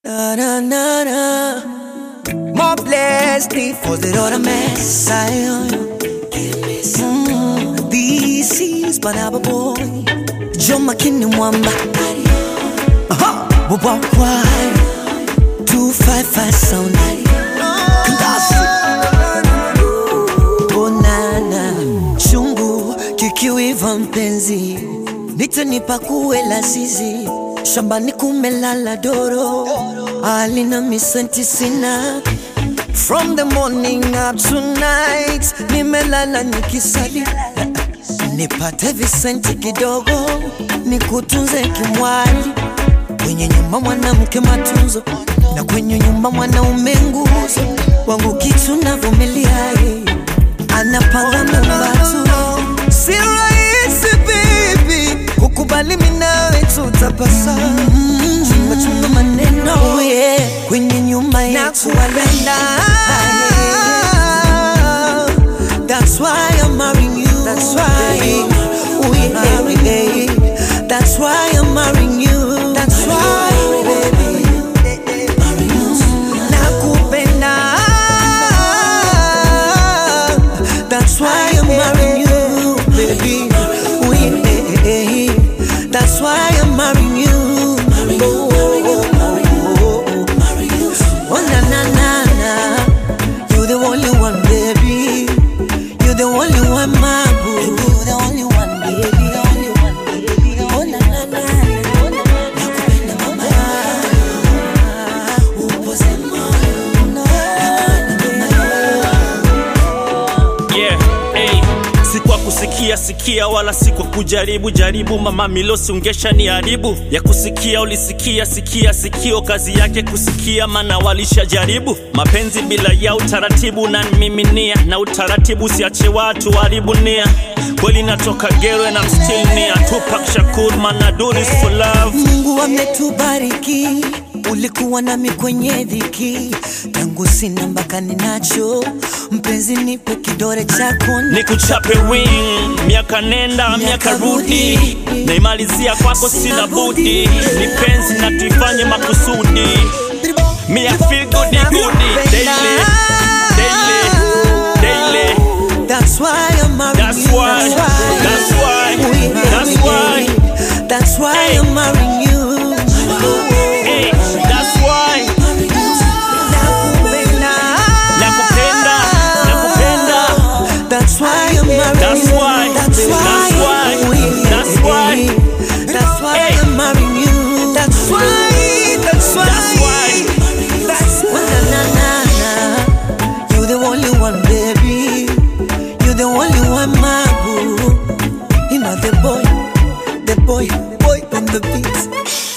Na, na, na, na. More blessed for the Lord Messiah. This is Banaba Boy John McKinney Mwamba Wabakwa 255 sound Kandasi Bonana Chungu kikiwiva mpenzi Nitanipa kuwe la zizi Shambani kumelala doro Alina misenti sina From the morning up to night nimelala nikisali Nipate visenti kidogo nikutunze kimwali Kwenye nyumba mwanamke matunzo na kwenye nyumba mwanaume nguzo Wangu kitu navumilia anapanga mbatu Si rahisi baby kukubali mimi nawe tutapasa Chunga maneno kwenye nyumba yetu walenda That's why I'm marrying you. That's why That's why I'm marrying you. That's why baby nakupenda That's why I'm marrying you baby That's why I'm marrying you Oh na na na na You're the only one baby You're the only one, my boo. You're the only one, baby. The only one, baby. Oh na na na. Nakupenda mama. Upoze moyo. Yeah, hey. Si kwa kusikia sikia wala si kwa kujaribu jaribu mama Milosi ungesha ni haribu ya kusikia ulisikia sikia sikio kazi yake kusikia mana walisha jaribu mapenzi bila ya utaratibu na miminia na utaratibu siache watu haribu nia kweli natoka gero and I'm still near Tupac Shakur man I do this for love Mungu ametubariki ulikuwa nami kwenye dhiki tangu sina mpaka ninacho mpenzi nipe kidore chako nikuchape wing miaka nenda miaka rudi naimalizia kwako sina budi nipenzi na tuifanye makusudi me I feel goody daily That's why I'm marrying you That's why I'm marrying you hey, that's why nakupenda That's why I'm marrying That's why I'm marrying you That's why You're the only one baby You're the only one my boo You know the boy on the beat